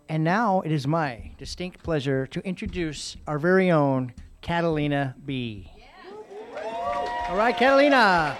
And now it is my distinct pleasure to introduce our very own Catalina B. Yeah. All right, Catalina.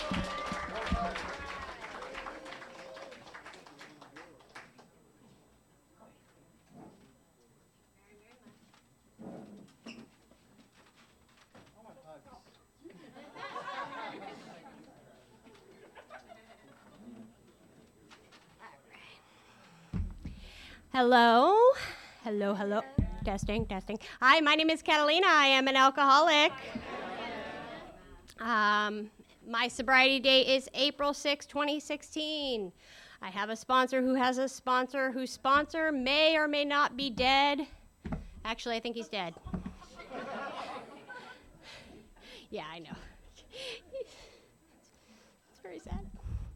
Hello. Hello, hello. Testing, testing. Hi, my name is Catalina. I am an alcoholic. My sobriety date is April 6, 2016. I have a sponsor who has a sponsor whose sponsor may or may not be dead. Actually, I think he's dead. Yeah, I know. It's very sad.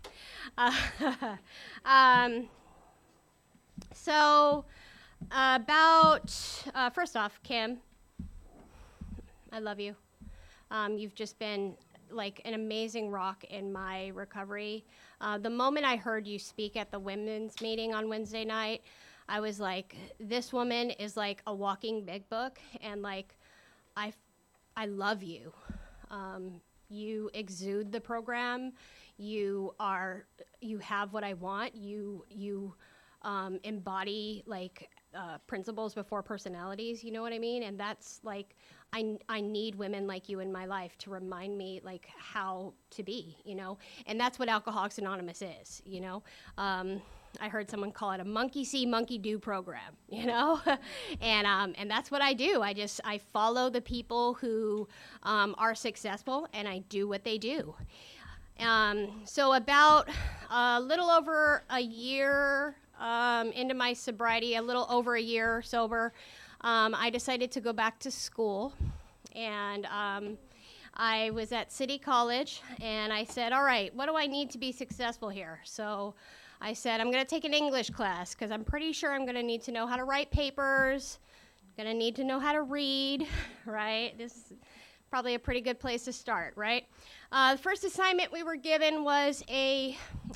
First off, Kim, I love you. You've just been like an amazing rock in my recovery. The moment I heard you speak at the women's meeting on Wednesday night, I was like, this woman is like a walking big book, and like, I love you. You exude the program. You have what I want. You embody like principles before personalities, you know what I mean? And that's like, I need women like you in my life to remind me like how to be, you know? And that's what Alcoholics Anonymous is, you know? I heard someone call it a monkey see, monkey do program, you know? And that's what I do. I follow the people who are successful, and I do what they do. So about a little over a year into my sobriety, a little over a year sober, I decided to go back to school. And I was at City College, and I said, all right, what do I need to be successful here? So I said, I'm going to take an English class, because I'm pretty sure I'm going to need to know how to write papers, going to need to know how to read, right? This is probably a pretty good place to start, right? The first assignment we were given was a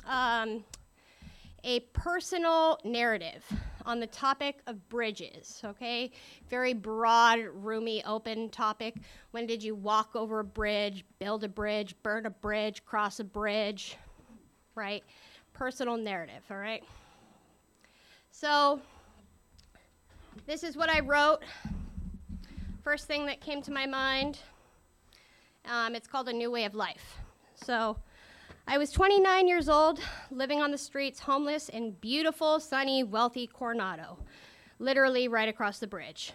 personal narrative on the topic of bridges, okay? Very broad, roomy, open topic. When did you walk over a bridge, build a bridge, burn a bridge, cross a bridge, right? Personal narrative, all right? So this is what I wrote. First thing that came to my mind, it's called A New Way of Life. So I was 29 years old, living on the streets, homeless in beautiful, sunny, wealthy Coronado, literally right across the bridge.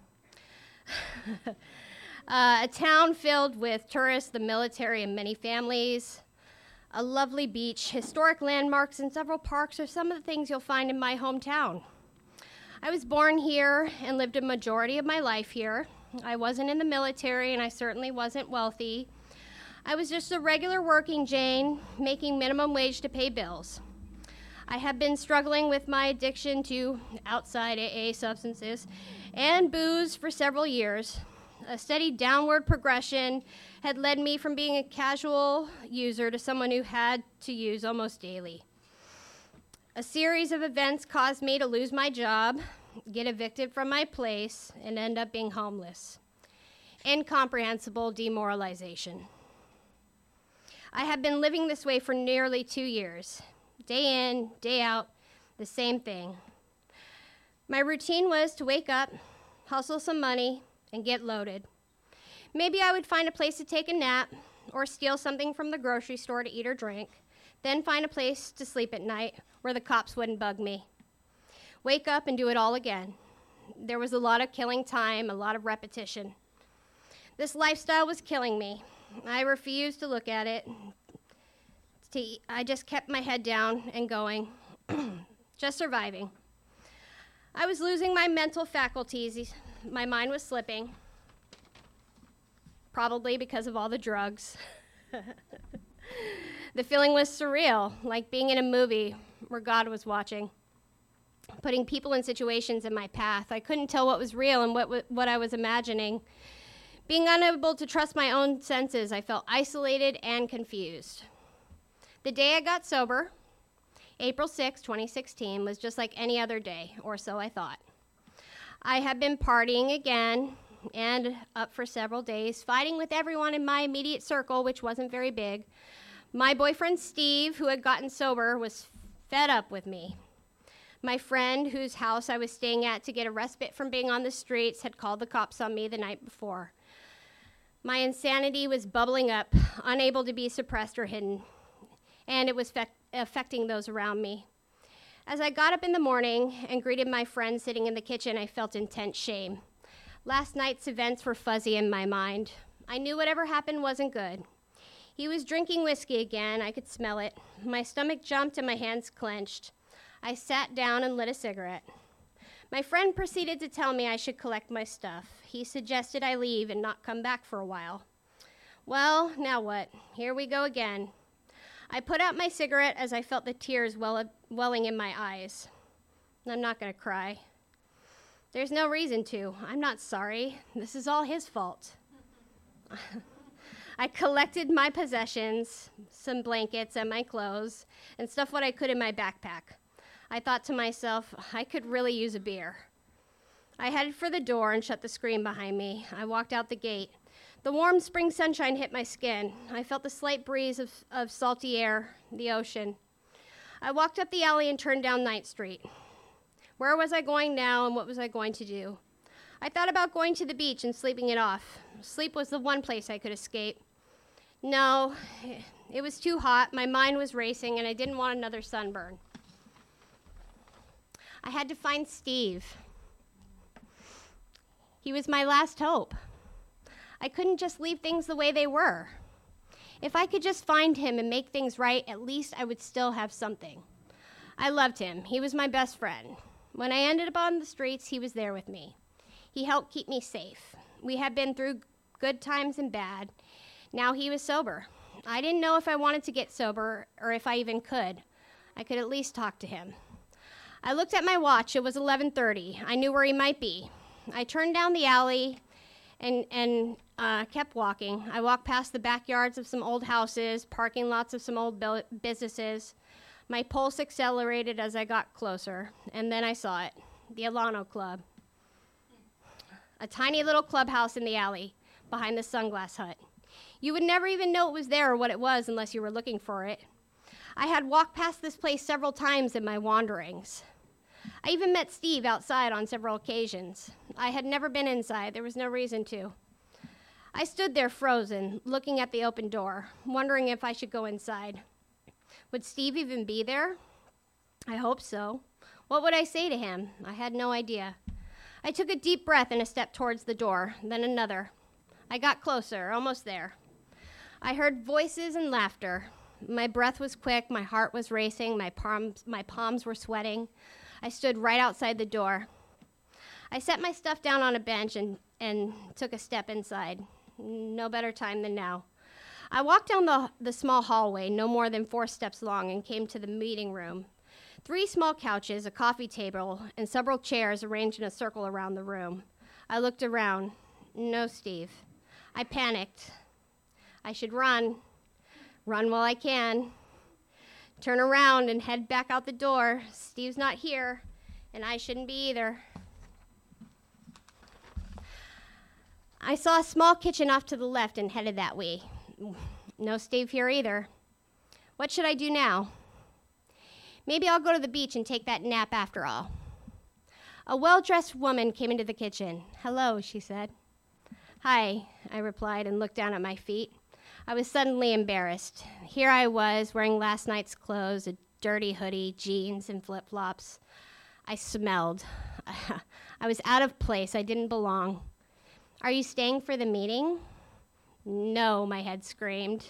A town filled with tourists, the military, and many families. A lovely beach, historic landmarks, and several parks are some of the things you'll find in my hometown. I was born here and lived a majority of my life here. I wasn't in the military, and I certainly wasn't wealthy. I was just a regular working Jane, making minimum wage to pay bills. I have been struggling with my addiction to outside AA substances and booze for several years. A steady downward progression had led me from being a casual user to someone who had to use almost daily. A series of events caused me to lose my job, get evicted from my place, and end up being homeless. Incomprehensible demoralization. I have been living this way for nearly 2 years. Day in, day out, the same thing. My routine was to wake up, hustle some money, and get loaded. Maybe I would find a place to take a nap or steal something from the grocery store to eat or drink, then find a place to sleep at night where the cops wouldn't bug me. Wake up and do it all again. There was a lot of killing time, a lot of repetition. This lifestyle was killing me. I refused to look at it. I just kept my head down and going, just surviving. I was losing my mental faculties. My mind was slipping, probably because of all the drugs. The feeling was surreal, like being in a movie where God was watching, putting people in situations in my path. I couldn't tell what was real and what I was imagining. Being unable to trust my own senses, I felt isolated and confused. The day I got sober, April 6, 2016 was just like any other day, or so I thought. I had been partying again and up for several days, fighting with everyone in my immediate circle, which wasn't very big. My boyfriend Steve, who had gotten sober, was fed up with me. My friend, whose house I was staying at to get a respite from being on the streets, had called the cops on me the night before. My insanity was bubbling up, unable to be suppressed or hidden, and it was affecting those around me. As I got up in the morning and greeted my friend sitting in the kitchen, I felt intense shame. Last night's events were fuzzy in my mind. I knew whatever happened wasn't good. He was drinking whiskey again. I could smell it. My stomach jumped and my hands clenched. I sat down and lit a cigarette. My friend proceeded to tell me I should collect my stuff. He suggested I leave and not come back for a while. Well, now what? Here we go again. I put out my cigarette as I felt the tears welling in my eyes. I'm not going to cry. There's no reason to. I'm not sorry. This is all his fault. I collected my possessions, some blankets and my clothes, and stuff what I could in my backpack. I thought to myself, I could really use a beer. I headed for the door and shut the screen behind me. I walked out the gate. The warm spring sunshine hit my skin. I felt the slight breeze of salty air, the ocean. I walked up the alley and turned down 9th Street. Where was I going now, and what was I going to do? I thought about going to the beach and sleeping it off. Sleep was the one place I could escape. No, it was too hot, my mind was racing, and I didn't want another sunburn. I had to find Steve. He was my last hope. I couldn't just leave things the way they were. If I could just find him and make things right, at least I would still have something. I loved him. He was my best friend. When I ended up on the streets, he was there with me. He helped keep me safe. We had been through good times and bad. Now he was sober. I didn't know if I wanted to get sober or if I even could. I could at least talk to him. I looked at my watch. It was 11:30. I knew where he might be. I turned down the alley and kept walking. I walked past the backyards of some old houses, parking lots of some old businesses. My pulse accelerated as I got closer, and then I saw it, the Alano Club. A tiny little clubhouse in the alley behind the Sunglass Hut. You would never even know it was there or what it was unless you were looking for it. I had walked past this place several times in my wanderings. I even met Steve outside on several occasions. I had never been inside. There was no reason to. I stood there frozen, looking at the open door, wondering if I should go inside. Would Steve even be there? I hoped so. What would I say to him? I had no idea. I took a deep breath and a step towards the door, then another. I got closer, almost there. I heard voices and laughter. My breath was quick, my heart was racing, my palms were sweating. I stood right outside the door. I set my stuff down on a bench and took a step inside. No better time than now. I walked down the small hallway, no more than 4 steps long, and came to the meeting room. 3 small couches, a coffee table, and several chairs arranged in a circle around the room. I looked around. No Steve. I panicked. I should run while I can. Turn around and head back out the door. Steve's not here, and I shouldn't be either. I saw a small kitchen off to the left and headed that way. No Steve here either. What should I do now? Maybe I'll go to the beach and take that nap after all. A well-dressed woman came into the kitchen. Hello, she said. Hi, I replied and looked down at my feet. I was suddenly embarrassed. Here I was, wearing last night's clothes, a dirty hoodie, jeans, and flip-flops. I smelled. I was out of place. I didn't belong. Are you staying for the meeting? No, my head screamed.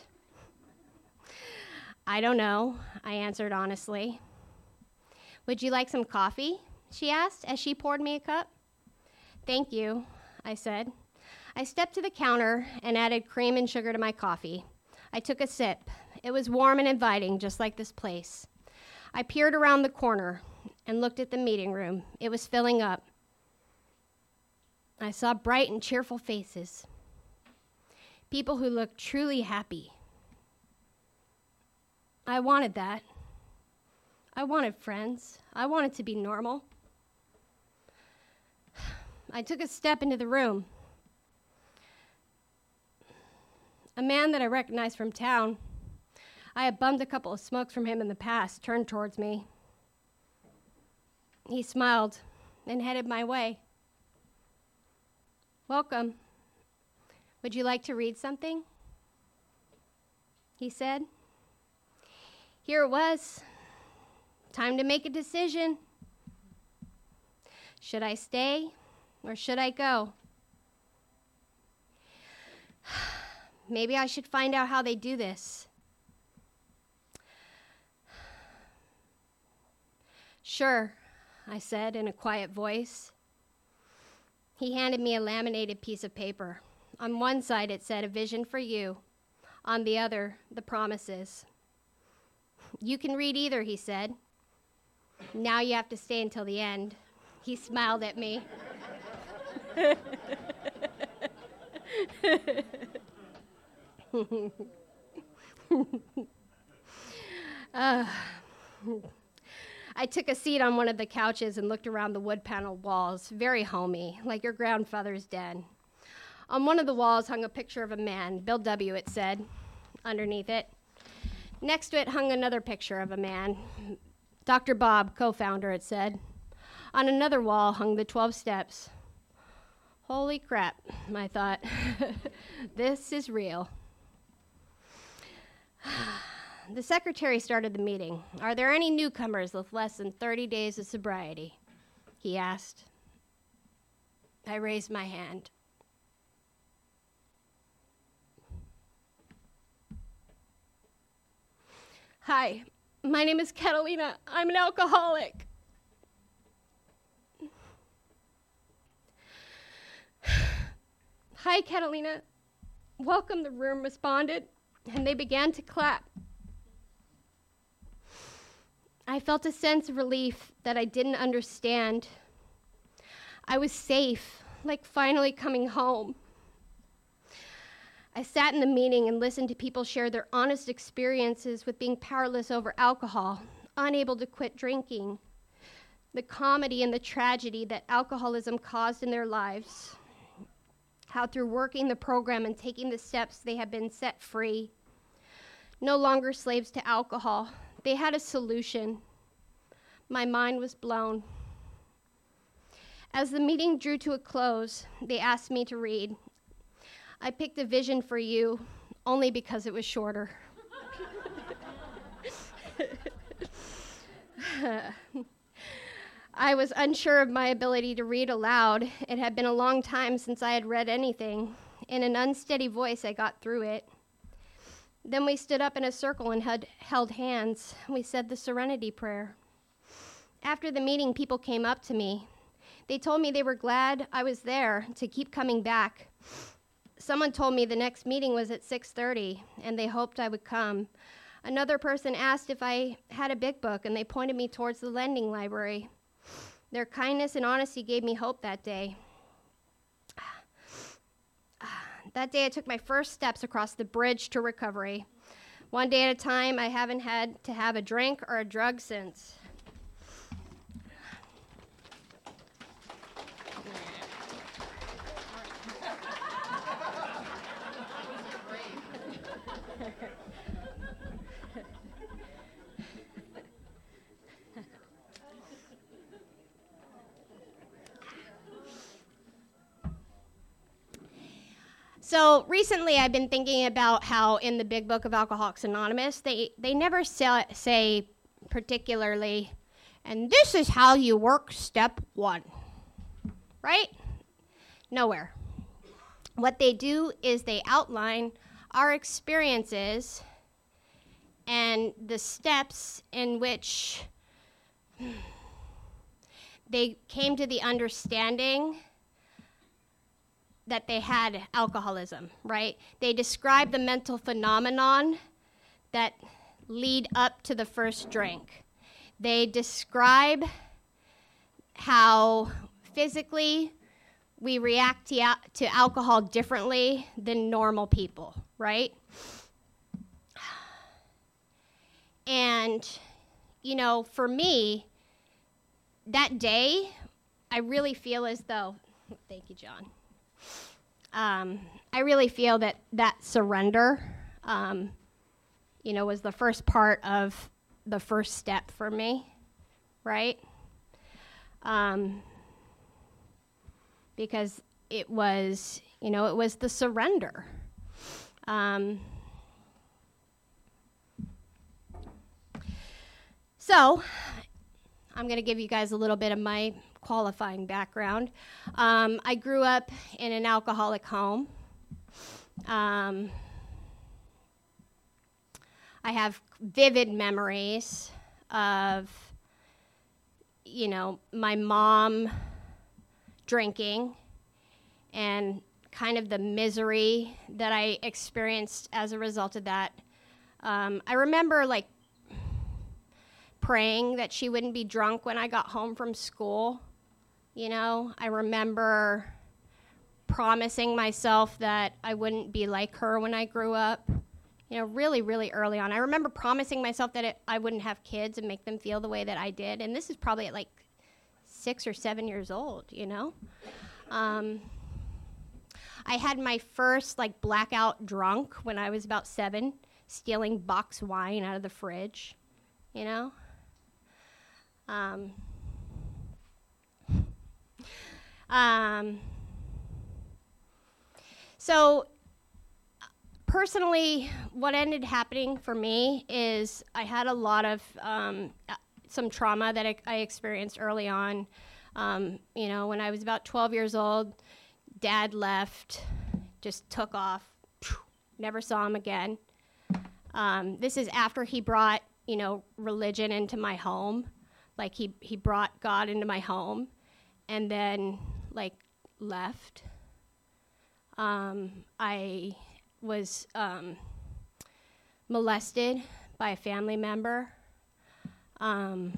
I don't know, I answered honestly. Would you like some coffee? She asked as she poured me a cup. Thank you, I said. I stepped to the counter and added cream and sugar to my coffee. I took a sip. It was warm and inviting, just like this place. I peered around the corner and looked at the meeting room. It was filling up. I saw bright and cheerful faces, people who looked truly happy. I wanted that. I wanted friends. I wanted to be normal. I took a step into the room. A man that I recognized from town, I had bummed a couple of smokes from him in the past, turned towards me. He smiled and headed my way. "Welcome. Would you like to read something?" he said. Here it was. Time to make a decision. Should I stay or should I go? Maybe I should find out how they do this. Sure, I said in a quiet voice. He handed me a laminated piece of paper. On one side it said, "A vision for you." On the other, the promises. "You can read either," he said. "Now you have to stay until the end." He smiled at me. I took a seat on one of the couches and looked around the wood-paneled walls, very homey, like your grandfather's den. On one of the walls hung a picture of a man, Bill W., it said, underneath it. Next to it hung another picture of a man, Dr. Bob, co-founder, it said. On another wall hung the 12 steps. Holy crap, I thought. This is real. The secretary started the meeting. "Are there any newcomers with less than 30 days of sobriety?" he asked. I raised my hand. "Hi, my name is Catalina. I'm an alcoholic." "Hi, Catalina. Welcome," the room responded, and they began to clap. I felt a sense of relief that I didn't understand. I was safe, like finally coming home. I sat in the meeting and listened to people share their honest experiences with being powerless over alcohol, unable to quit drinking, the comedy and the tragedy that alcoholism caused in their lives, how through working the program and taking the steps they have been set free. No longer slaves to alcohol. They had a solution. My mind was blown. As the meeting drew to a close, they asked me to read. I picked A Vision for You only because it was shorter. I was unsure of my ability to read aloud. It had been a long time since I had read anything. In an unsteady voice, I got through it. Then we stood up in a circle and held hands. We said the Serenity Prayer. After the meeting, people came up to me. They told me they were glad I was there to keep coming back. Someone told me the next meeting was at 6:30, and they hoped I would come. Another person asked if I had a big book, and they pointed me towards the lending library. Their kindness and honesty gave me hope that day. That day, I took my first steps across the bridge to recovery. One day at a time, I haven't had to have a drink or a drug since. So recently I've been thinking about how in the big book of Alcoholics Anonymous, they never say particularly, and this is how you work step 1, right? Nowhere. What they do is they outline our experiences and the steps in which they came to the understanding that they had alcoholism, right? They describe the mental phenomenon that lead up to the first drink. They describe how physically we react to alcohol differently than normal people, right? And for me, that day, I really feel as though, thank you, John. I really feel that surrender, was the first part of the first step for me, right? Because it was the surrender. So, I'm going to give you guys a little bit of my qualifying background. I grew up in an alcoholic home. I have vivid memories of, my mom drinking and kind of the misery that I experienced as a result of that. I remember, praying that she wouldn't be drunk when I got home from school. I remember promising myself that I wouldn't be like her when I grew up, really, really early on. I remember promising myself that I wouldn't have kids and make them feel the way that I did. And this is probably at 6 or 7 years old, I had my first blackout drunk when I was about 7, stealing box wine out of the fridge, So personally, what ended happening for me is I had a lot of some trauma that I experienced early on. When I was about 12 years old, Dad left, just took off, never saw him again. This is after he brought, religion into my home. He brought God into my home and then, left. I was molested by a family member. My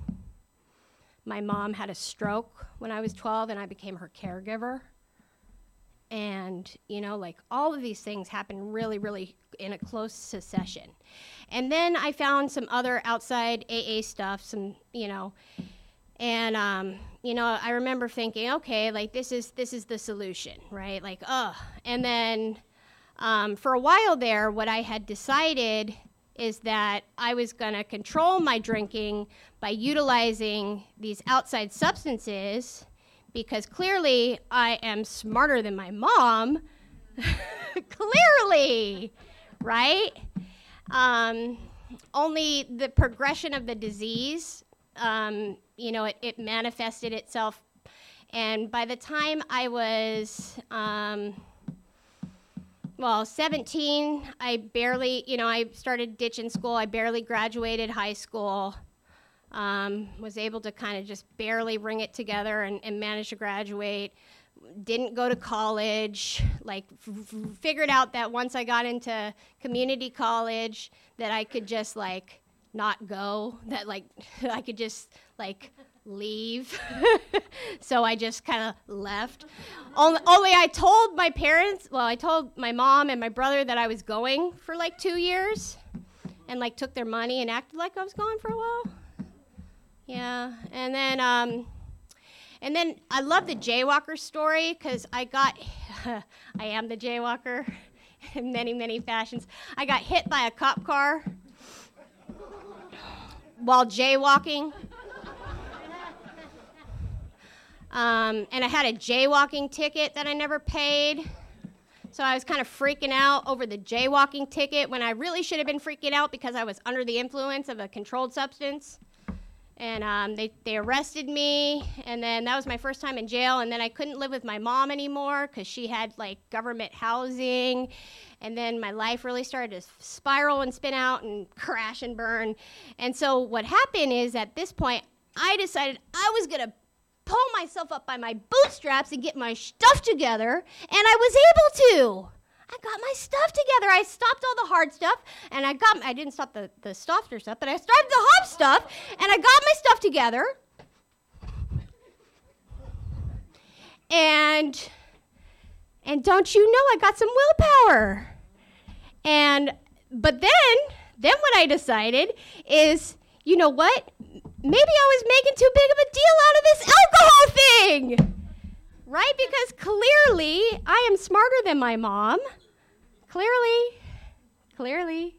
mom had a stroke when I was 12, and I became her caregiver. And, all of these things happened really, really in a close succession. And then I found some other outside AA stuff, and, I remember thinking, okay, this is the solution, right? And then for a while there, what I had decided is that I was going to control my drinking by utilizing these outside substances, because clearly I am smarter than my mom. Clearly, right? Only the progression of the disease, it manifested itself. And by the time I was, 17, I barely, I started ditching school. I barely graduated high school. Was able to kind of just barely bring it together and manage to graduate. Didn't go to college, figured out that once I got into community college that I could just not go, that I could just leave. So I just kind of left. Only I told my parents, I told my mom and my brother that I was going for 2 years and took their money and acted like I was gone for a while. Yeah, and then I love the jaywalker story because I am the jaywalker in many, many fashions. I got hit by a cop car while jaywalking. And I had a jaywalking ticket that I never paid. So I was kind of freaking out over the jaywalking ticket when I really should have been freaking out because I was under the influence of a controlled substance. And they arrested me, and then that was my first time in jail, and then I couldn't live with my mom anymore because she had government housing, and then my life really started to spiral and spin out and crash and burn. And so what happened is at this point, I decided I was going to pull myself up by my bootstraps and get my stuff together, and I was able to. I got my stuff together. I stopped all the hard stuff, and I didn't stop the softer stuff, but I started the hard stuff, and I got my stuff together. And don't you know, I got some willpower. But then what I decided is, you know what? Maybe I was making too big of a deal out of this alcohol thing. Right? Because clearly I am smarter than my mom. Clearly.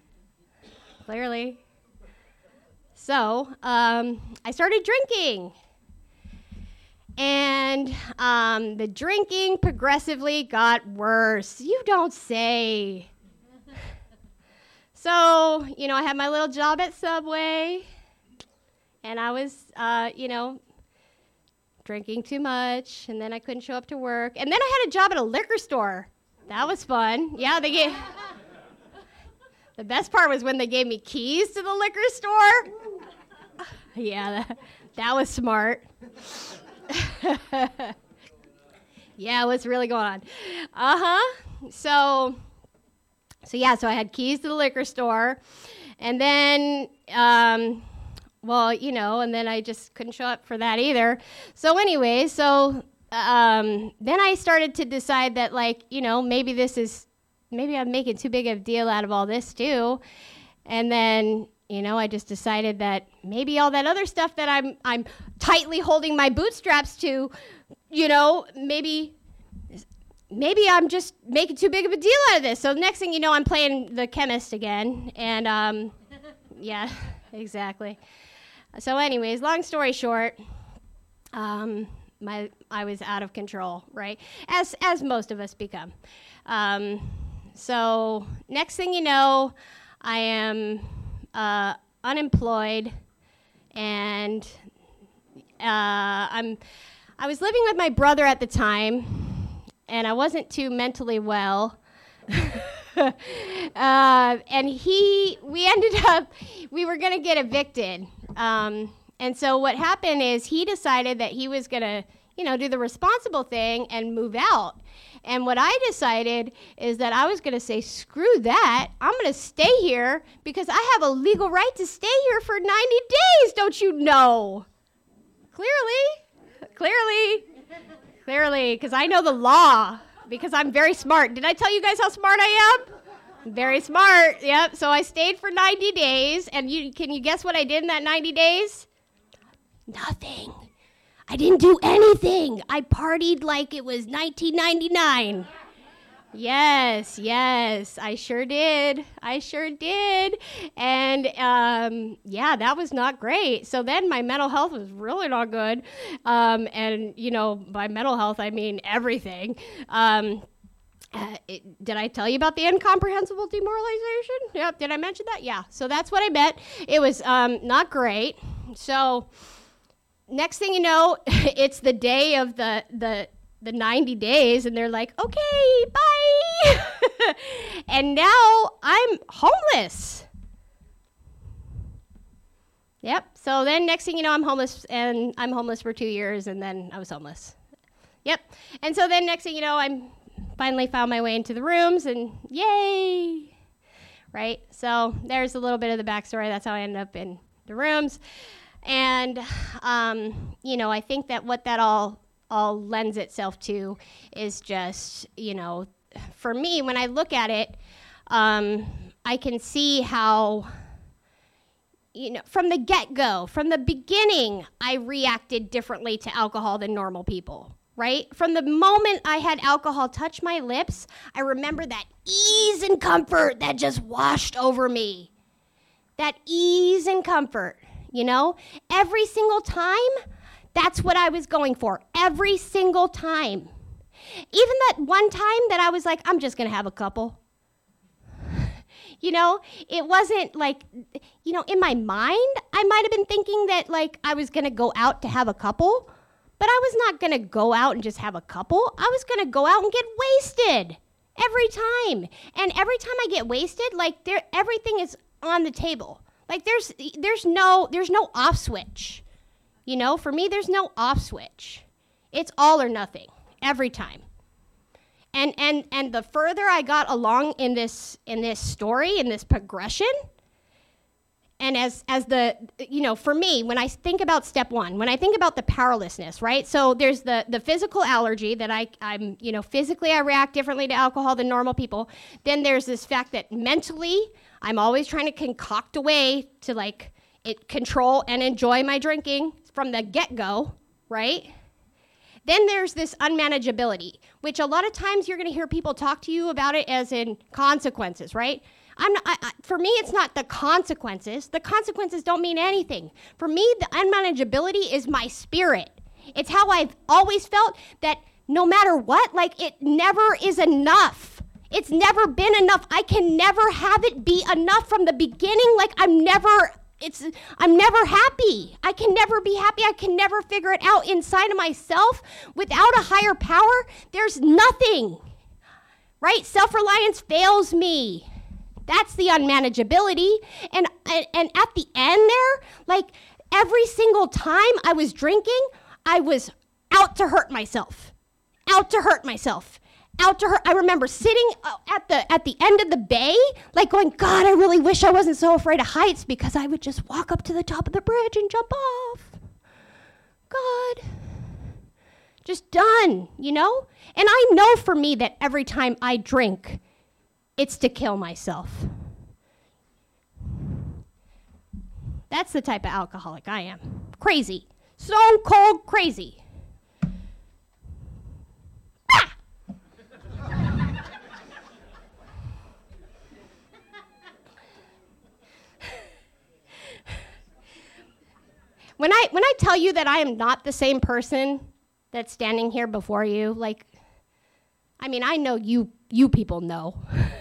So I started drinking. And the drinking progressively got worse. You don't say. So, I had my little job at Subway. And I was, drinking too much. And then I couldn't show up to work. And then I had a job at a liquor store. That was fun. Yeah, the best part was when they gave me keys to the liquor store. Yeah, that was smart. Yeah, what's really going on? So I had keys to the liquor store, and then, and then I just couldn't show up for that either. So anyway, then I started to decide that, maybe I'm making too big of a deal out of all this too. And then, I just decided that maybe all that other stuff that I'm tightly holding my bootstraps to, maybe I'm just making too big of a deal out of this. So the next thing you know, I'm playing the chemist again. And, yeah, exactly. So anyways, long story short, I was out of control, right? As most of us become. So next thing you know, I am unemployed, and I was living with my brother at the time, and I wasn't too mentally well. And we were going to get evicted. And so what happened is he decided that he was going to, do the responsible thing and move out. And what I decided is that I was going to say, screw that. I'm going to stay here because I have a legal right to stay here for 90 days, don't you know? Clearly, because I know the law, because I'm very smart. Did I tell you guys how smart I am? Very smart, yep. So I stayed for 90 days, and can you guess what I did in that 90 days? Nothing. I didn't do anything. I partied like it was 1999. Yes, I sure did. And, that was not great. So then my mental health was really not good. And, by mental health, I mean everything. Did I tell you about the incomprehensible demoralization? Yep, did I mention that? Yeah, so that's what I meant. It was not great. So next thing you know, it's the day of the 90 days, and they're like, okay, bye. And now I'm homeless. Yep, so then next thing you know, I'm homeless, and I'm homeless for 2 years, and then I was homeless. Yep, and so then next thing you know, I'm finally found my way into the rooms, and yay, right? So there's a little bit of the backstory. That's how I ended up in the rooms. And, I think that what that all lends itself to is just, for me, when I look at it, I can see how, from the get-go, from the beginning, I reacted differently to alcohol than normal people, right? From the moment I had alcohol touch my lips, I remember that ease and comfort that just washed over me. That ease and comfort. Every single time, that's what I was going for. Every single time. Even that one time that I was like, I'm just going to have a couple. It wasn't like, in my mind, I might have been thinking that, I was going to go out to have a couple, but I was not going to go out and just have a couple. I was going to go out and get wasted every time. And every time I get wasted, everything is on the table. There's no off switch. For me, there's no off switch. It's all or nothing every time. And the further I got along in this story, in this progression, and as the, for me, when I think about step one, when I think about the powerlessness, right? So there's the physical allergy that I'm physically I react differently to alcohol than normal people. Then there's this fact that mentally, I'm always trying to concoct a way to control and enjoy my drinking from the get-go, right? Then there's this unmanageability, which a lot of times you're going to hear people talk to you about it as in consequences, right? For me, it's not the consequences. The consequences don't mean anything. For me, the unmanageability is my spirit. It's how I've always felt that no matter what, like it never is enough. It's never been enough. I can never have it be enough from the beginning. Like I'm never happy. I can never be happy. I can never figure it out inside of myself. Without a higher power, there's nothing, right? Self-reliance fails me. That's the unmanageability. And at the end there, like every single time I was drinking, I was out to hurt myself. I remember sitting at the end of the bay, like going, God, I really wish I wasn't so afraid of heights, because I would just walk up to the top of the bridge and jump off. God. Just done, you know? And I know for me that every time I drink, it's to kill myself. That's the type of alcoholic I am. Crazy. Stone cold crazy. When I tell you that I am not the same person that's standing here before you, like, I mean, I know you people know.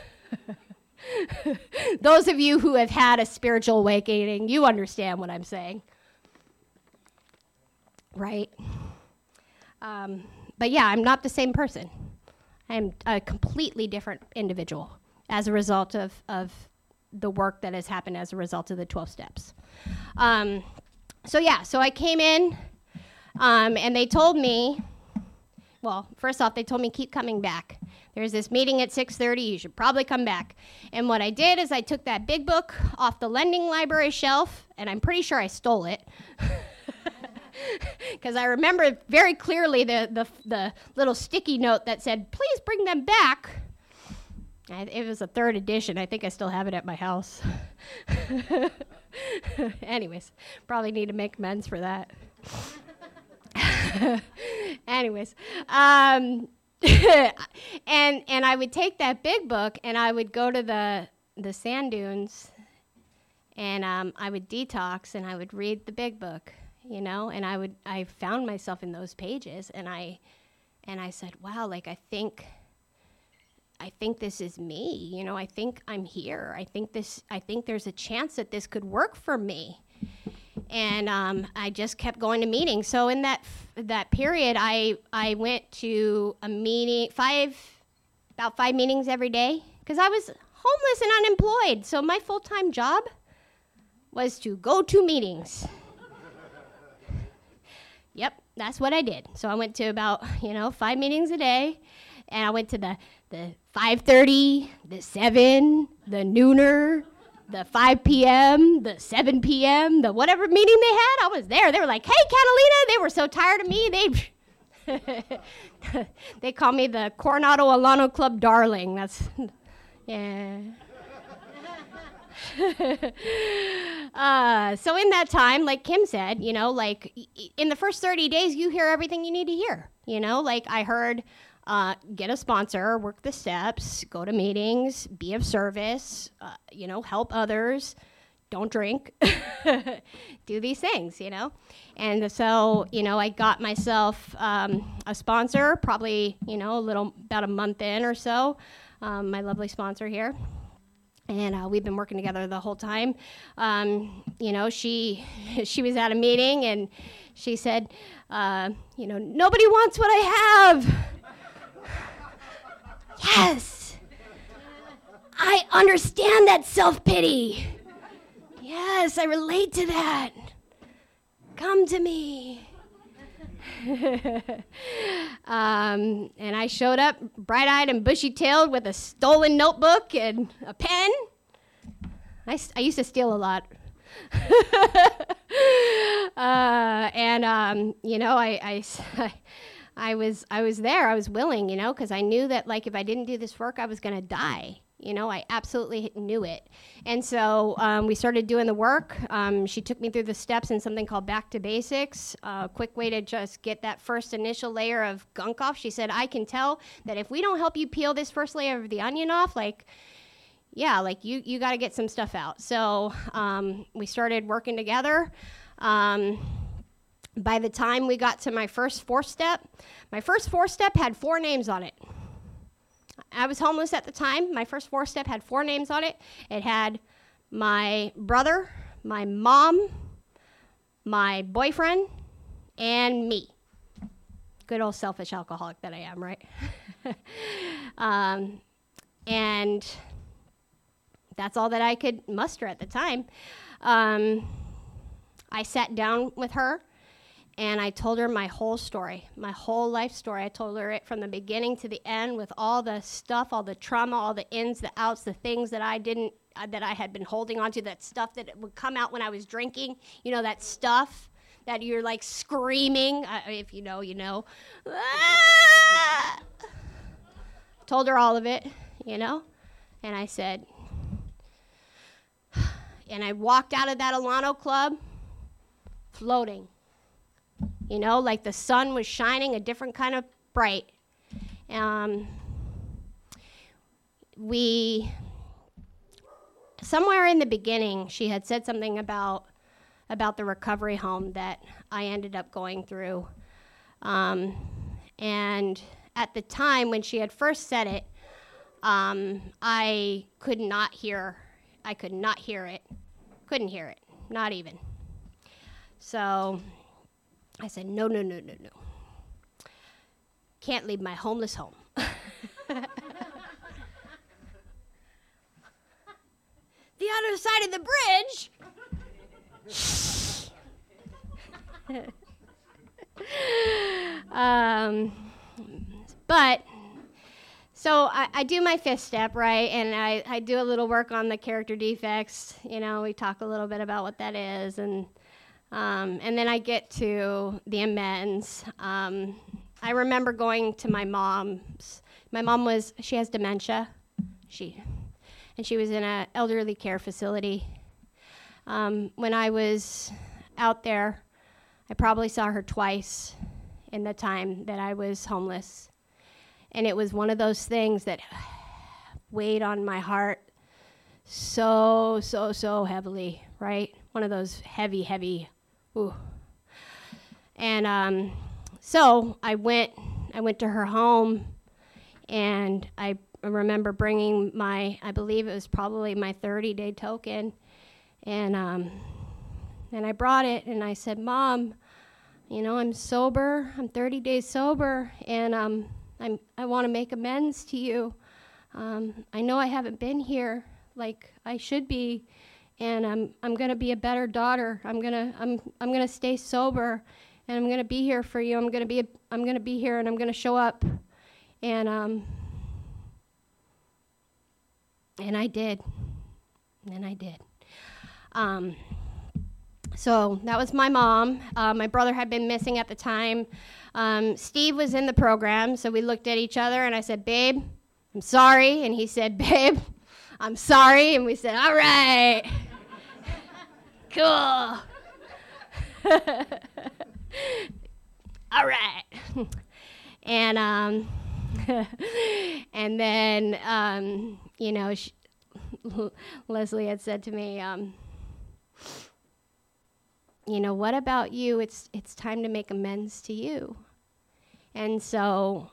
Those of you who have had a spiritual awakening, you understand what I'm saying. Right? But yeah, I'm not the same person. I'm a completely different individual as a result of the work that has happened as a result of the 12 steps. So I came in, and they told me, well, first off, they told me keep coming back. There's this meeting at 6:30, you should probably come back. And what I did is I took that big book off the lending library shelf, and I'm pretty sure I stole it. Because I remember very clearly the little sticky note that said, please bring them back. It was a 3rd edition. I think I still have it at my house. Anyways, probably need to make amends for that. Anyways, and I would take that big book and I would go to the sand dunes, and I would detox and I would read the big book, you know, and I found myself in those pages, and I said, wow, like I think this is me, you know, I think I'm here. I think there's a chance that this could work for me. And I just kept going to meetings. So in that period, I went to a meeting, about 5 meetings every day, because I was homeless and unemployed. So my full-time job was to go to meetings. Yep, that's what I did. So I went to about, 5 meetings a day, and I went to the 5:30, the 7, the nooner, the 5 p.m., the 7 p.m., the whatever meeting they had, I was there. They were like, hey, Catalina. They were so tired of me. They call me the Coronado Alano Club darling. That's, yeah. So in that time, like Kim said, in the first 30 days, you hear everything you need to hear. I heard, get a sponsor, work the steps, go to meetings, be of service, help others, don't drink, do these things, And so, I got myself a sponsor, probably, about a month in or so, my lovely sponsor here. And we've been working together the whole time. She was at a meeting and she said, nobody wants what I have. Yes, I understand that self-pity. Yes, I relate to that. Come to me. And I showed up bright-eyed and bushy-tailed with a stolen notebook and a pen. I used to steal a lot. I was there. I was willing, because I knew that, if I didn't do this work, I was going to die, You know, I absolutely knew it. And so we started doing the work. She took me through the steps in something called Back to Basics, a quick way to just get that first initial layer of gunk off. She said, I can tell that if we don't help you peel this first layer of the onion off, like, yeah, like you got to get some stuff out. So we started working together. By the time we got to my first 4-step had 4 names on it. I was homeless at the time. My first 4-step had 4 names on it. It had my brother, my mom, my boyfriend, and me. Good old selfish alcoholic that I am, right? And that's all that I could muster at the time. I sat down with her, and I told her my whole story, my whole life story. I told her it from the beginning to the end with all the stuff, all the trauma, all the ins, the outs, the things that I had been holding on to, that stuff that would come out when I was drinking, you know, that stuff that you're like screaming, if you know, you know. Ah! Told her all of it, you know, and I said, and I walked out of that Alano Club floating. You know, like the sun was shining a different kind of bright. Somewhere in the beginning, she had said something about the recovery home that I ended up going through. And at the time when she had first said it, I could not hear it. Couldn't hear it, not even. So I said, no. Can't leave my homeless home. The other side of the bridge. But so I do my 5th step, right? And I do a little work on the character defects. You know, we talk a little bit about what that is, and then I get to the amends. I remember going to my mom's. My mom she has dementia. She was in an elderly care facility. When I was out there, I probably saw her twice in the time that I was homeless. And it was one of those things that weighed on my heart so heavily, right? One of those heavy, ooh. And so I went to her home, and I remember bringing I believe it was probably my 30-day token, and I brought it, and I said, Mom, you know, I'm sober, I'm 30 days sober, and I want to make amends to you. I know I haven't been here like I should be, and I'm gonna be a better daughter. I'm gonna stay sober, and I'm gonna be here for you. I'm gonna be here, and I'm gonna show up, and I did. So that was my mom. My brother had been missing at the time. Steve was in the program, so we looked at each other, and I said, Babe, I'm sorry. And he said, Babe, I'm sorry. And we said, all right. Cool. All right. And and then, you know, Leslie had said to me, you know, what about you? It's time to make amends to you. And so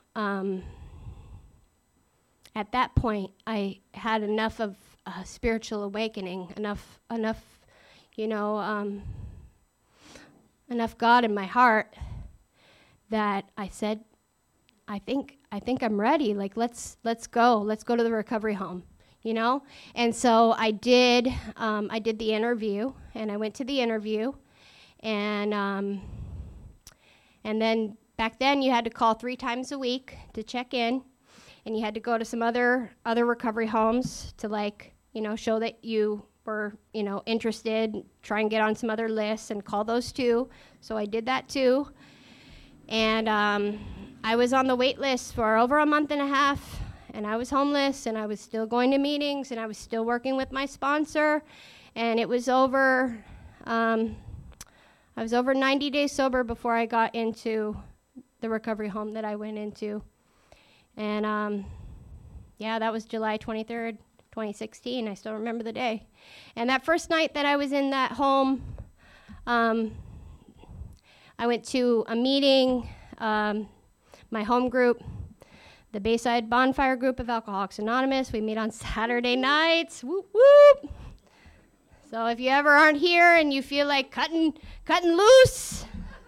at that point, I had enough of a spiritual awakening, enough, you know, enough God in my heart that I said, I think I'm ready. Like, let's go to the recovery home, you know? And so I did the interview, and I went to the interview, and then back then you had to call 3 times a week to check in, and you had to go to some other recovery homes to, like, you know, show that you were, you know, interested, try and get on some other lists and call those too. So I did that too. And I was on the wait list for over a month and a half, and I was homeless, and I was still going to meetings, and I was still working with my sponsor, and it was over, I was over 90 days sober before I got into the recovery home that I went into. And that was July 23rd, 2016. I still remember the day. And that first night that I was in that home, I went to a meeting, my home group, the Bayside Bonfire Group of Alcoholics Anonymous. We meet on Saturday nights. Whoop, whoop. So if you ever aren't here and you feel like cutting loose,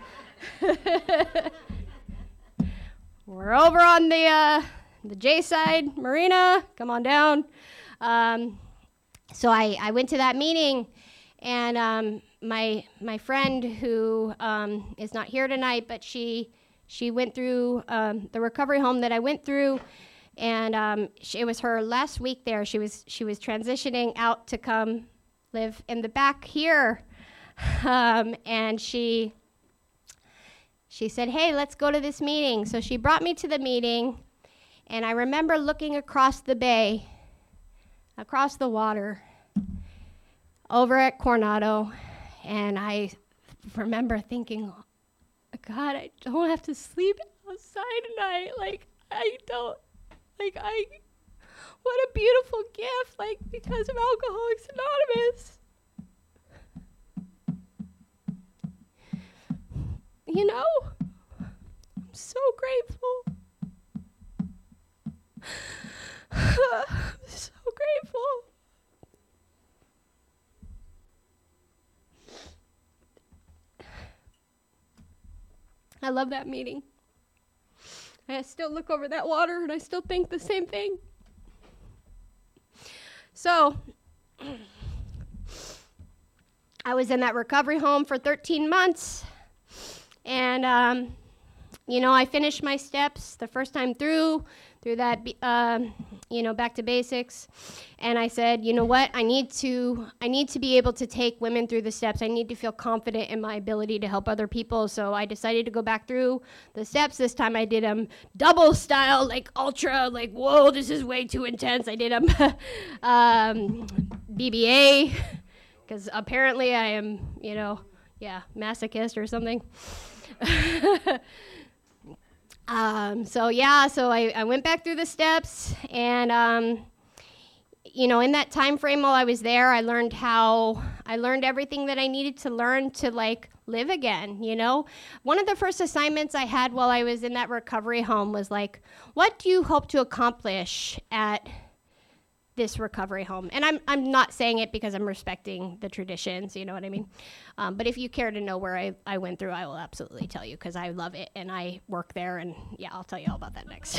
we're over on the J-side Marina. Come on down. So I went to that meeting, and my friend who is not here tonight, but she went through the recovery home that I went through, and it was her last week there. She was transitioning out to come live in the back here, and she said, "Hey, let's go to this meeting." So she brought me to the meeting, and I remember looking across the bay, across the water, over at Coronado, and I remember thinking, God, I don't have to sleep outside tonight. What a beautiful gift, because of Alcoholics Anonymous. I'm so grateful. I'm so grateful. I love that meeting. I still look over that water and I still think the same thing. So, I was in that recovery home for 13 months, and I finished my steps the first time through that, back to basics, and I said, you know what, I need to be able to take women through the steps. I need to feel confident in my ability to help other people, so I decided to go back through the steps. This time I did them double style, ultra, whoa, this is way too intense. I did them BBA, because apparently I am, masochist or something. So I went back through the steps, and in that time frame while I was there, I learned everything that I needed to learn to live again. One of the first assignments I had while I was in that recovery home was what do you hope to accomplish at this recovery home? And I'm not saying it because I'm respecting the traditions, you know what I mean? But if you care to know where I went through, I will absolutely tell you, because I love it and I work there, and I'll tell you all about that next.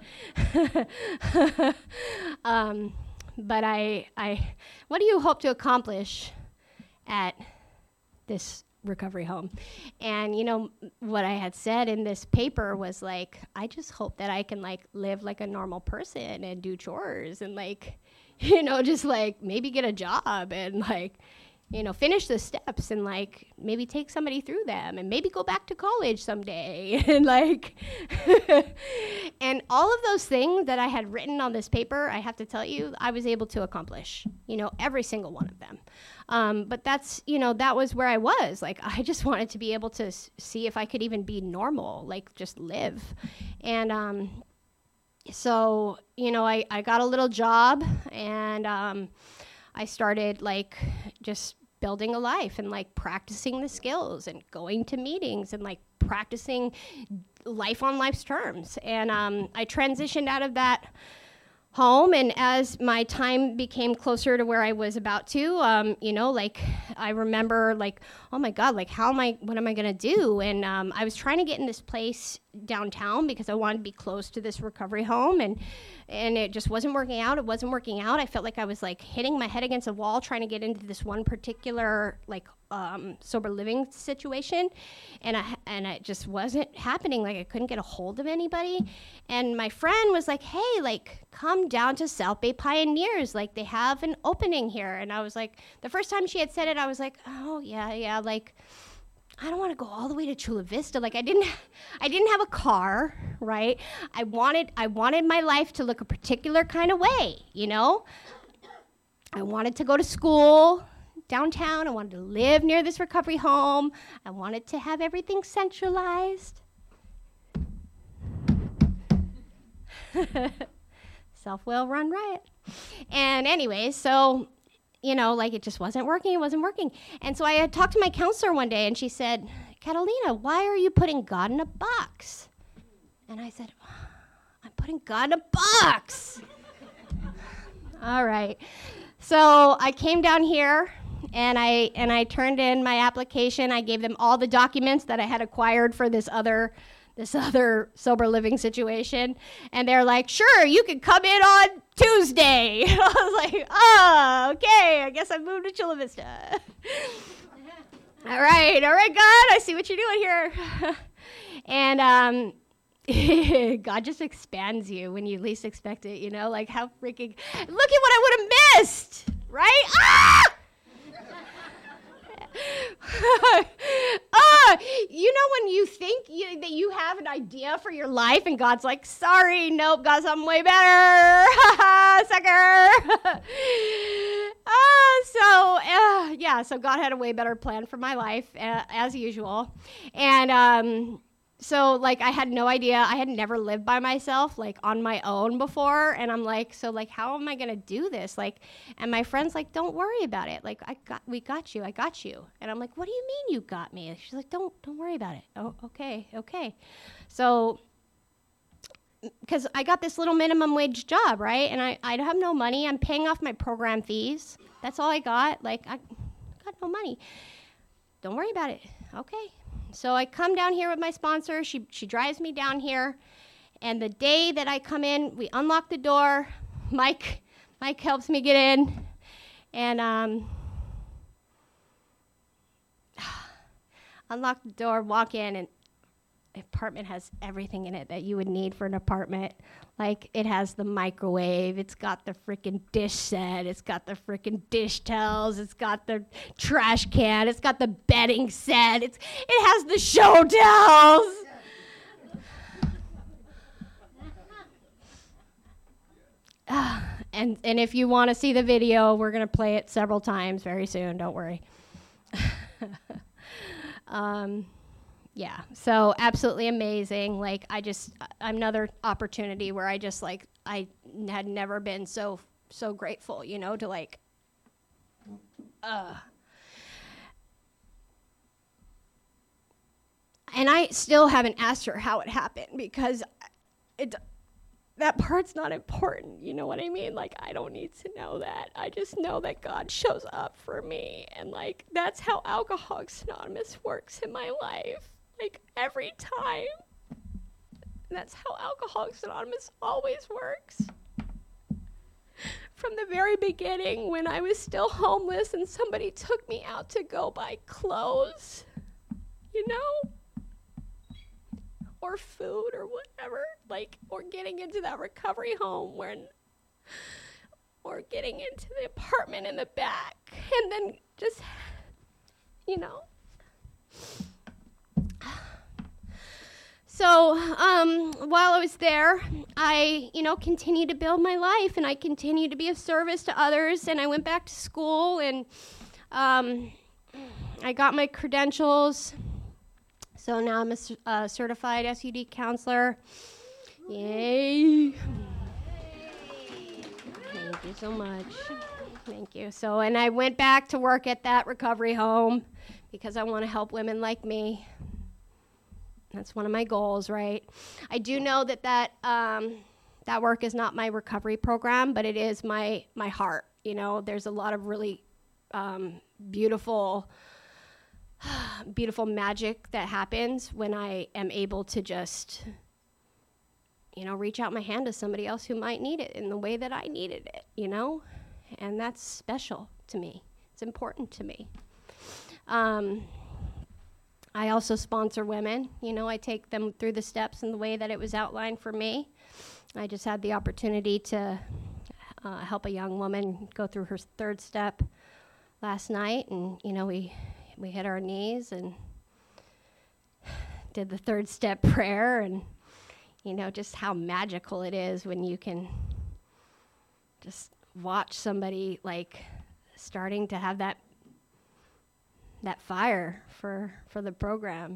But what do you hope to accomplish at this recovery home? And what I had said in this paper was I just hope that I can live like a normal person and do chores and just maybe get a job and finish the steps and maybe take somebody through them and maybe go back to college someday and and all of those things that I had written on this paper, I have to tell you, I was able to accomplish, every single one of them. But that's, that was where I was. I just wanted to be able to see if I could even be normal, just live. And so, I got a little job, and I started just building a life and practicing the skills and going to meetings and practicing life on life's terms. And I transitioned out of that home, and as my time became closer to where I was about to, I remember oh my God, what am I gonna do? And I was trying to get in this place downtown because I wanted to be close to this recovery home, and it just wasn't working out. It wasn't working out. I felt like I was hitting my head against a wall trying to get into this one particular sober living situation, and it just wasn't happening. I couldn't get a hold of anybody. And my friend was like, hey, come down to South Bay Pioneers. They have an opening here. And I was the first time she had said it, I was oh, yeah. I don't want to go all the way to Chula Vista. Like I didn't have a car, right? I wanted my life to look a particular kind of way, you know? I wanted to go to school downtown. I wanted to live near this recovery home. I wanted to have everything centralized. Self-will run riot. And anyway, so, you know, like it just wasn't working. And so I had talked to my counselor one day and she said, Catalina, why are you putting God in a box? And I said, I'm putting God in a box. All right. So I came down here and I turned in my application. I gave them all the documents that I had acquired for this other sober living situation. And they're like, sure, you can come in on Tuesday. I was like, oh, okay, I guess I moved to Chula Vista. All right, God, I see what you're doing here. And God just expands you when you least expect it, you know? Like how freaking, look at what I would have missed, right? Ah! You know when you think that you have an idea for your life and God's like, sorry, nope, got something way better, sucker. So God had a way better plan for my life, as usual. And so, like, I had no idea. I had never lived by myself, like, on my own before. And I'm like, so, like, how am I going to do this? Like, and my friend's like, don't worry about it. Like, we got you. I got you. And I'm like, what do you mean you got me? And she's like, don't worry about it. Oh, okay. So, because I got this little minimum wage job, right? And I have no money. I'm paying off my program fees. That's all I got. Like, I got no money. Don't worry about it. Okay. So I come down here with my sponsor. She drives me down here. And the day that I come in, we unlock the door. Mike helps me get in. And unlock the door, walk in, and the apartment has everything in it that you would need for an apartment. Like, it has the microwave, it's got the freaking dish set, it's got the freaking dish towels, it's got the trash can, it's got the bedding set, it has the show towels. And if you want to see the video, we're going to play it several times very soon, don't worry. Yeah, so absolutely amazing. Like, another opportunity where I had never been so grateful, you know, to like, and I still haven't asked her how it happened because that part's not important, you know what I mean? Like, I don't need to know that. I just know that God shows up for me, and like, that's how Alcoholics Anonymous works in my life. Like, every time. That's how Alcoholics Anonymous always works. From the very beginning, when I was still homeless and somebody took me out to go buy clothes, you know, or food or whatever, like, or getting into that recovery home or getting into the apartment in the back, and then just, you know. So while I was there, I, continued to build my life, and I continued to be of service to others, and I went back to school, and I got my credentials. So now I'm a certified SUD counselor. Yay. Thank you so much. Thank you. So, and I went back to work at that recovery home because I want to help women like me. That's one of my goals, right? I do know that work is not my recovery program, but it is my heart. You know, there's a lot of really beautiful magic that happens when I am able to just, reach out my hand to somebody else who might need it in the way that I needed it, and that's special to me. It's important to me. I also sponsor women. I take them through the steps in the way that it was outlined for me. I just had the opportunity to help a young woman go through her third step last night, and we hit our knees, and did the third step prayer, and just how magical it is when you can just watch somebody like starting to have that fire for the program,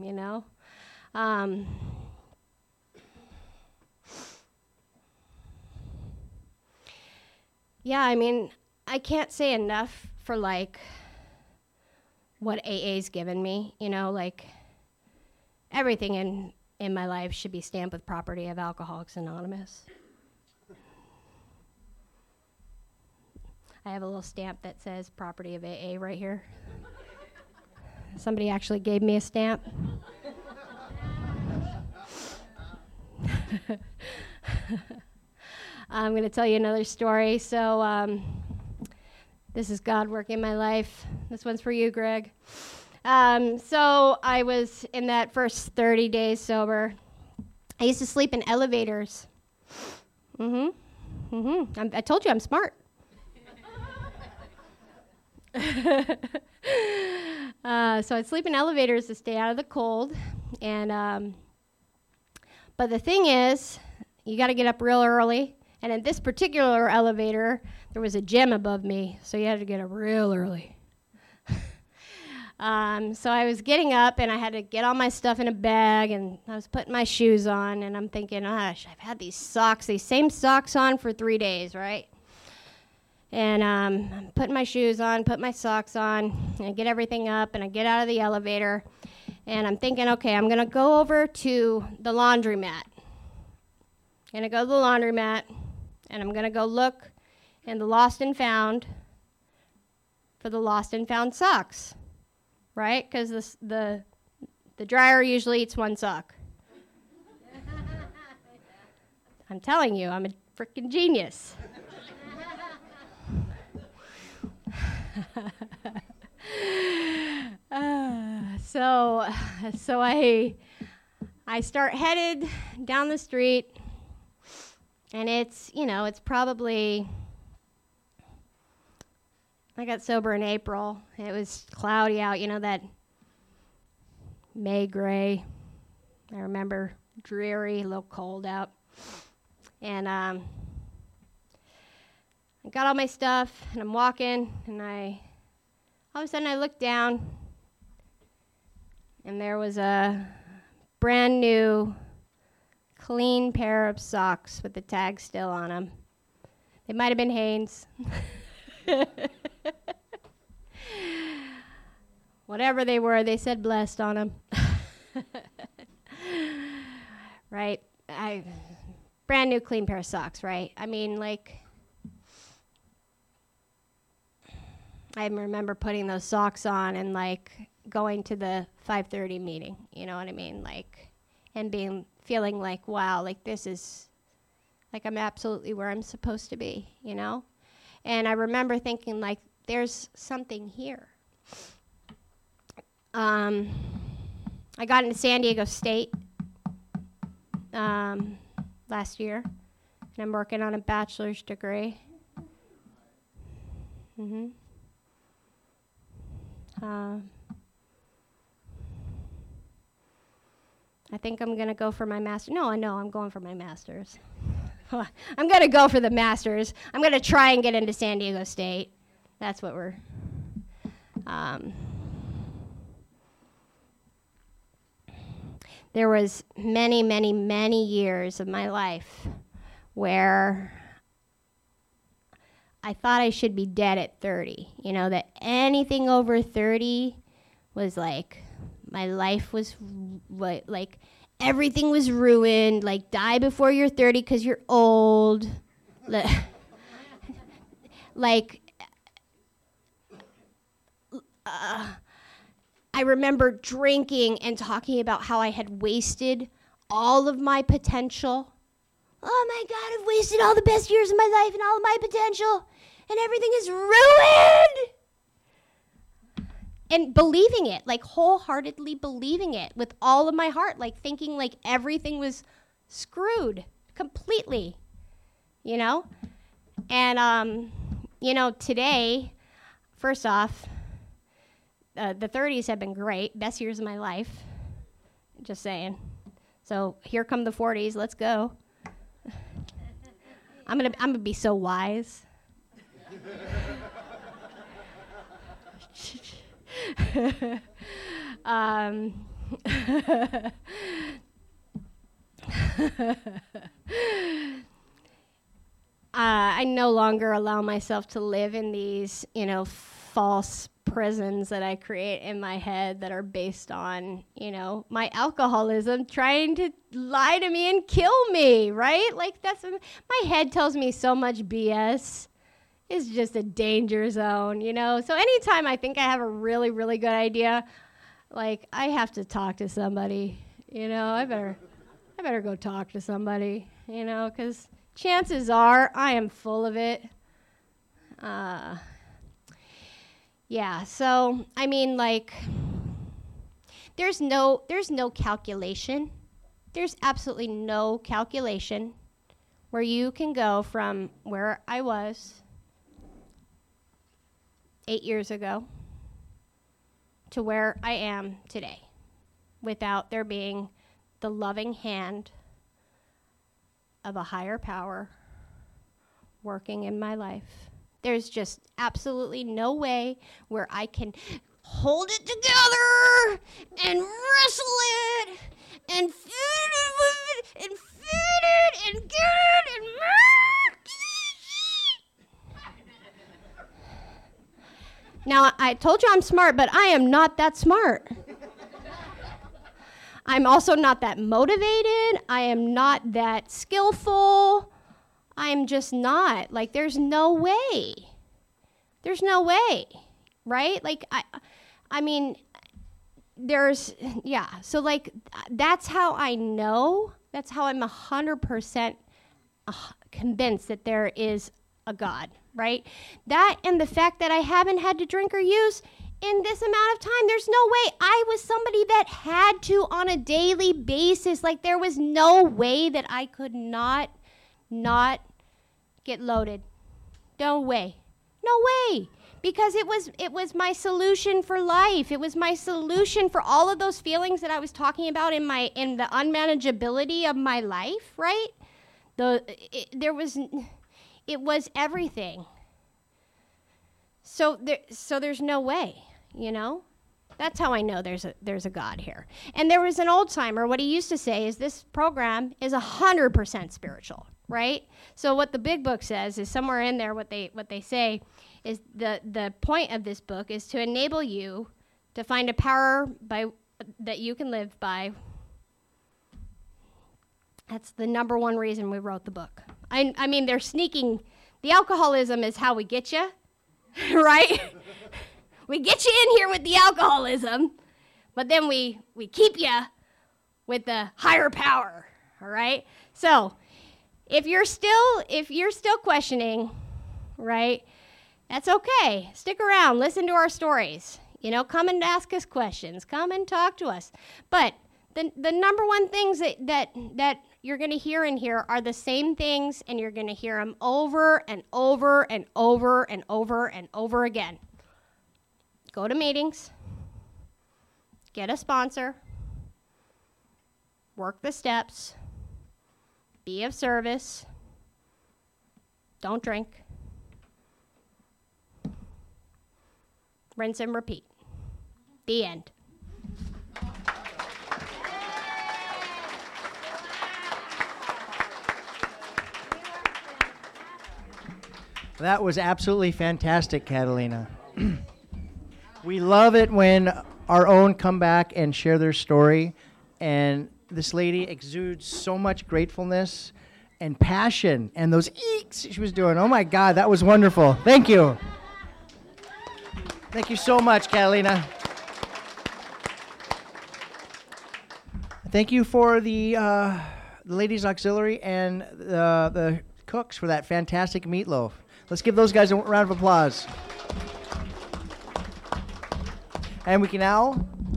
Yeah, I mean, I can't say enough for like what AA's given me, like everything in my life should be stamped with property of Alcoholics Anonymous. I have a little stamp that says property of AA right here. Somebody actually gave me a stamp. I'm going to tell you another story. So this is God working in my life. This one's for you, Greg. So I was in that first 30 days sober. I used to sleep in elevators. I told you I'm smart. So I'd sleep in elevators to stay out of the cold. And but the thing is, you got to get up real early. And in this particular elevator, there was a gym above me, so you had to get up real early. So I was getting up, and I had to get all my stuff in a bag, and I was putting my shoes on, and I'm thinking, gosh, I've had these same socks on for 3 days, right? And I'm putting my shoes on, put my socks on, and I get everything up, and I get out of the elevator, and I'm thinking, okay, I'm going to go over to the laundromat. I'm going to go to the laundromat, and I'm going to go look in the lost and found for the lost and found socks, right? Because the dryer usually eats one sock. I'm telling you, I'm a freaking genius. So I start headed down the street, and it's probably, I got sober in April. It was cloudy out, that May gray. I remember dreary, a little cold out. And I got all my stuff, and I'm walking, and all of a sudden I look down, and there was a brand new, clean pair of socks with the tag still on them. They might have been Hanes. Whatever they were, they said blessed on them. Right? Brand new, clean pair of socks, right? I mean, like, I remember putting those socks on and, like, going to the 5:30 meeting, you know what I mean? Like, and feeling like, wow, like, this is, like, I'm absolutely where I'm supposed to be, And I remember thinking, like, there's something here. I got into San Diego State last year, and I'm working on a bachelor's degree. I think I'm going to go for my master's. No, I know I'm going for my master's. I'm going to go for the master's. I'm going to try and get into San Diego State. That's what we're... There was many, many, many years of my life where I thought I should be dead at 30. That anything over 30 was like, my life was like, everything was ruined, like, die before you're 30 because you're old. I remember drinking and talking about how I had wasted all of my potential. Oh my God, I've wasted all the best years of my life and all of my potential, and everything is ruined. And believing it, like wholeheartedly believing it with all of my heart, like thinking like everything was screwed completely, And, today, first off, the 30s have been great, best years of my life. Just saying. So here come the 40s. Let's go. I'm gonna be so wise. I no longer allow myself to live in these, false prisons that I create in my head that are based on, my alcoholism trying to lie to me and kill me, right? Like my head tells me so much BS. It's just a danger zone, So anytime I think I have a really, really good idea, like I have to talk to somebody, I better go talk to somebody, because chances are I am full of it. Yeah, so I mean, like, there's no calculation. There's absolutely no calculation where you can go from where I was 8 years ago to where I am today without there being the loving hand of a higher power working in my life. There's just absolutely no way where I can hold it together and wrestle it and feed it and feed it and get it and Now, I told you I'm smart, but I am not that smart. I'm also not that motivated. I am not that skillful. I'm just not. Like, there's no way. There's no way, right? Like, I mean, So, like, that's how I know. That's how I'm 100% convinced that there is a God, right? That and the fact that I haven't had to drink or use in this amount of time, there's no way. I was somebody that had to on a daily basis. Like, there was no way that I could not get loaded. No way. No way. Because it was my solution for life. It was my solution for all of those feelings that I was talking about in the unmanageability of my life, right? It was everything. So there's no way, That's how I know there's a God here. And there was an old timer. What he used to say is this program is 100% spiritual, right? So what the big book says is somewhere in there. What they say is the point of this book is to enable you to find a power that you can live by. That's the number one reason we wrote the book. I mean, they're sneaking. The alcoholism is how we get you, right? We get you in here with the alcoholism, but then we keep you with the higher power, all right? So if you're still questioning, right, that's okay. Stick around. Listen to our stories. Come and ask us questions. Come and talk to us. But the number one things that you're going to hear in here are the same things, and you're going to hear them over and over and over and over and over again. Go to meetings. Get a sponsor. Work the steps. Be of service. Don't drink. Rinse and repeat. The end. That was absolutely fantastic, Catalina. We love it when our own come back and share their story. And this lady exudes so much gratefulness and passion. And those eeks she was doing, oh my God, that was wonderful. Thank you. Thank you so much, Catalina. Thank you for the Ladies Auxiliary and the cooks for that fantastic meatloaf. Let's give those guys a round of applause. And we can now